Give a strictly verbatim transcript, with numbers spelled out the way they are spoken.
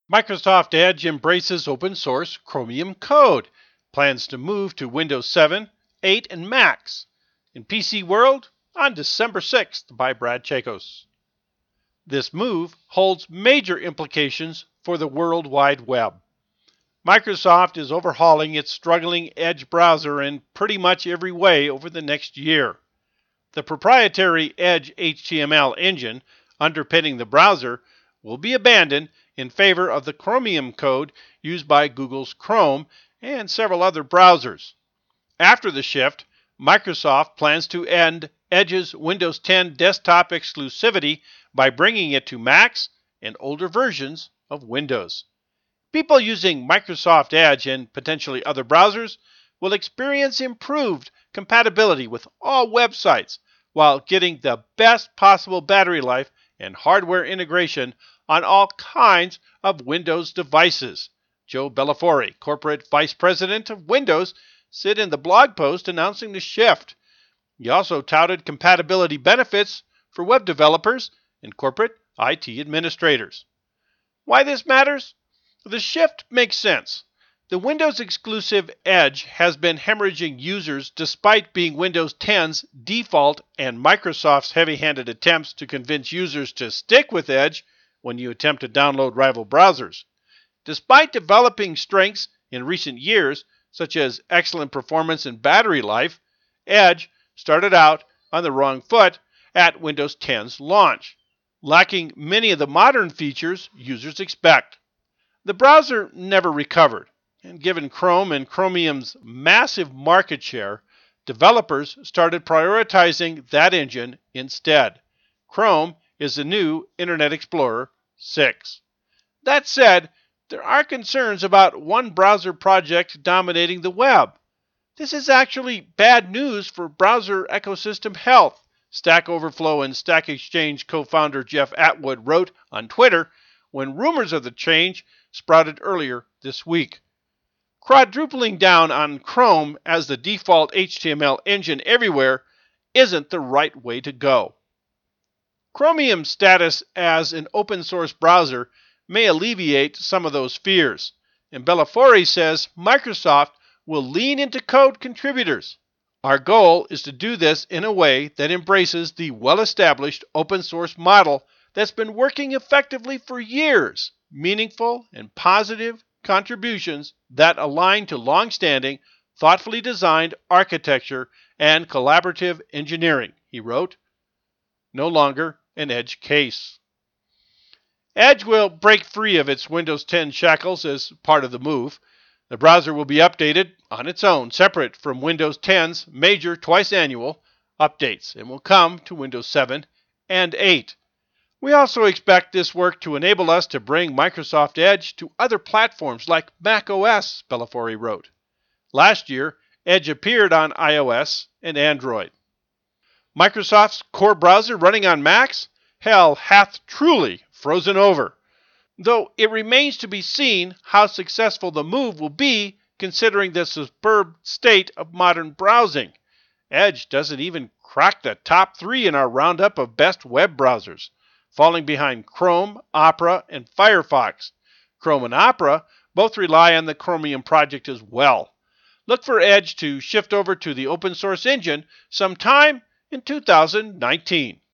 Microsoft Edge embraces open source Chromium code, plans to move to Windows seven, eight, and Macs. In P C World on December sixth by Brad Chacos. This move holds major implications for the World Wide Web. Microsoft is overhauling its struggling Edge browser in pretty much every way over the next year. The proprietary Edge H T M L engine underpinning the browser will be abandoned in favor of the Chromium code used by Google's Chrome and several other browsers. After the shift, Microsoft plans to end Edge's Windows ten desktop exclusivity by bringing it to Macs and older versions of Windows. People using Microsoft Edge and potentially other browsers will experience improved compatibility with all websites while getting the best possible battery life and hardware integration on all kinds of Windows devices. Joe Belafore, Corporate Vice President of Windows, said in the blog post announcing the shift. He also touted compatibility benefits for web developers and corporate I T administrators. Why this matters? The shift makes sense. The Windows-exclusive Edge has been hemorrhaging users despite being Windows ten's default and Microsoft's heavy-handed attempts to convince users to stick with Edge when you attempt to download rival browsers. Despite developing strengths in recent years, such as excellent performance and battery life, Edge started out on the wrong foot at Windows ten's launch, lacking many of the modern features users expect. The browser never recovered, and given Chrome and Chromium's massive market share, developers started prioritizing that engine instead. Chrome is the new Internet Explorer six. That said, there are concerns about one browser project dominating the web. This is actually bad news for browser ecosystem health, Stack Overflow and Stack Exchange co-founder Jeff Atwood wrote on Twitter when rumors of the change sprouted earlier this week. Quadrupling down on Chrome as the default H T M L engine everywhere isn't the right way to go. Chromium's status as an open source browser may alleviate some of those fears, and Belafore says Microsoft will lean into code contributors. Our goal is to do this in a way that embraces the well-established open source model that's been working effectively for years. Meaningful and positive contributions that align to long-standing, thoughtfully designed architecture and collaborative engineering, he wrote. No longer an Edge case. Edge will break free of its Windows ten shackles as part of the move. The browser will be updated on its own, separate from Windows ten's major twice-annual updates, and will come to Windows seven and eight. We also expect this work to enable us to bring Microsoft Edge to other platforms like macOS, Belafore wrote. Last year, Edge appeared on iOS and Android. Microsoft's core browser running on Macs? Hell hath truly frozen over. Though it remains to be seen how successful the move will be considering the superb state of modern browsing. Edge doesn't even crack the top three in our roundup of best web browsers, falling behind Chrome, Opera, and Firefox. Chrome and Opera both rely on the Chromium project as well. Look for Edge to shift over to the open source engine sometime in two thousand nineteen.